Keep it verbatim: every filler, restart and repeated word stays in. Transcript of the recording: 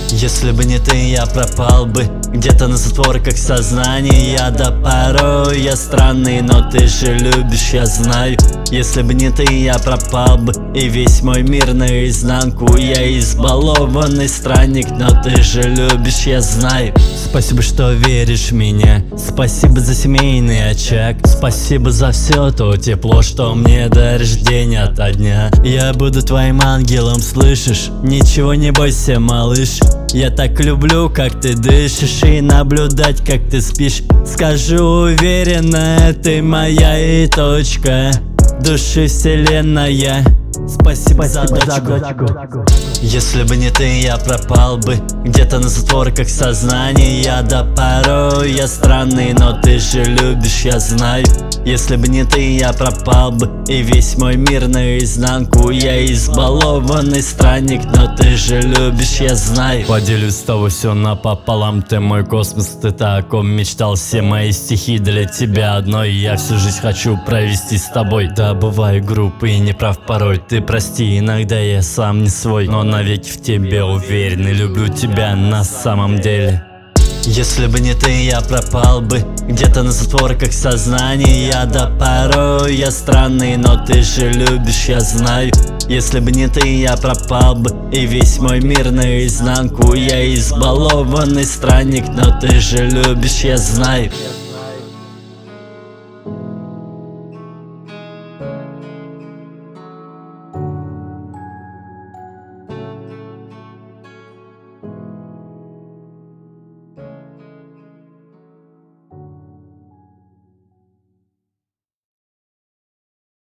Если бы не ты, я пропал бы где-то на затворках сознания. Да порой я странный, но ты же любишь, я знаю. Если бы не ты, я пропал бы, и весь мой мир наизнанку. Я избалованный странник, но ты же любишь, я знаю. Спасибо, что веришь в меня, спасибо за семейный очаг, спасибо за все то тепло, что мне даришь день ото дня. Я буду твоим ангелом, слышишь? Ничего не бойся, малыш. Я так люблю, как ты дышишь, и наблюдать, как ты спишь. Скажу уверенно, ты моя и точка души вселенная. Спасибо, Спасибо за дочку. Если бы не ты, я пропал бы где-то на затворках сознания. Да порой я странный, но ты же любишь, я знаю. Если бы не ты, я пропал бы, и весь мой мир наизнанку. Я избалованный странник, но ты же любишь, я знаю. Поделюсь с тобой все напополам, ты мой космос, ты так, о ком мечтал. Все мои стихи для тебя одной, я всю жизнь хочу провести с тобой. Да, бываю груб и неправ порой, ты прости, иногда я сам не свой, но навеки в тебе уверен и люблю тебя на самом деле. Если бы не ты, я пропал бы где-то на затворках сознания. Да порой я странный, но ты же любишь, я знаю. Если бы не ты, я пропал бы, и весь мой мир наизнанку. Я избалованный странник, но ты же любишь, я знаю.